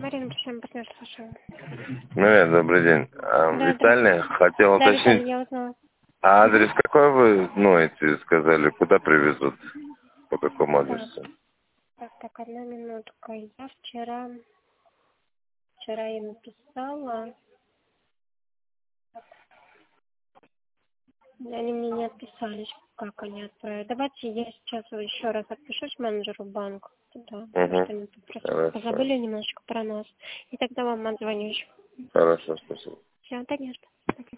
Марина, всем партнер, слушаю. Привет, добрый день. Да, Виталий, хотел да, Виталий, уточнить, я узнала. а адрес какой вы, сказали, куда привезут, по какому Так, адресу? так, одна минутка. Я вчера им написала. Они мне не отписались, как они отправят. Давайте я сейчас еще раз отпишусь менеджеру банка. Да, потому что они тут просто Хорошо. позабыли немножечко про нас. И тогда вам отзвоню еще. Хорошо, спасибо. Все, конечно.